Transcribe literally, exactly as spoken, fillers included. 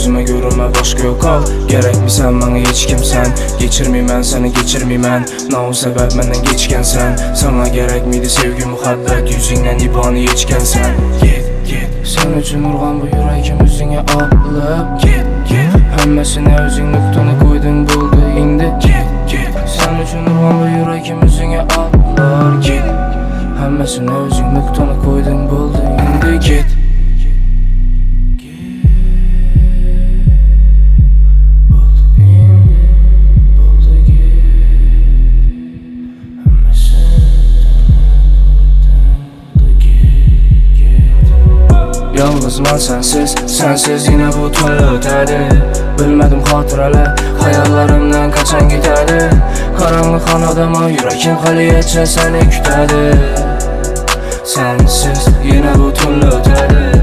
özüme görürme başka yok al. Gerekmisən bana hiç kimsən. Geçirmeymen seni geçirmeymen. Naum sebep menden geçkensen. Sana gerek miydi sevgi muhabbet. Yüzünden ibanı geçkensen. Git git. Sen üçün urgan bu yüreğim özüne alıp. Git git. Hemmesine özün nökteni koydun buldu indi. Git git. Sen üçün urgan bu yüreğim özüne alır. Git. Hemmesine özün nökteni koydun buldu indi. Git. Yalnız ben sensiz, sensiz yine bu tünlü ötedi. Bilmedim hatıralar, hayallerimden kaçan gitedi. Karanlık anadama yüreğim haliyetçe seni kütedi. Sensiz yine bu tünlü ötedi.